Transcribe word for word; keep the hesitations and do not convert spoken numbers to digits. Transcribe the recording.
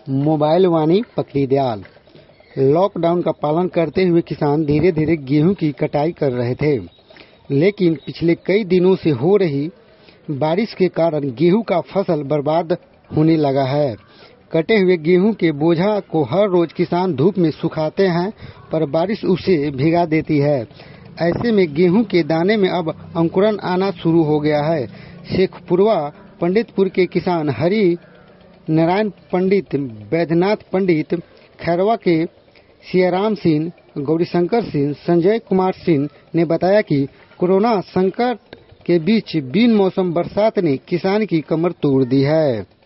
Mobile वाणी पकड़ी Dayal. Lockdown का पालन करते हुए किसान धीरे धीरे गेहूं की कटाई कर रहे थे, लेकिन पिछले कई दिनों से हो रही बारिश के कारण गेहूं का फसल बर्बाद होने लगा है। कटे हुए गेहूं के बोझा को हर रोज किसान धूप में सुखाते हैं, पर बारिश उसे भिगा देती है। ऐसे में गेहूं के दाने में अब अंकुरन आना शुरू हो गया है। शेखपुरवा पंडितपुर के किसान हरि नारायण पंडित, बैद्यनाथ पंडित, खैरवा के सियाराम सिंह, गौरीशंकर सिंह, संजय कुमार सिंह ने बताया कि कोरोना संकट के बीच बिन मौसम बरसात ने किसान की कमर तोड़ दी है।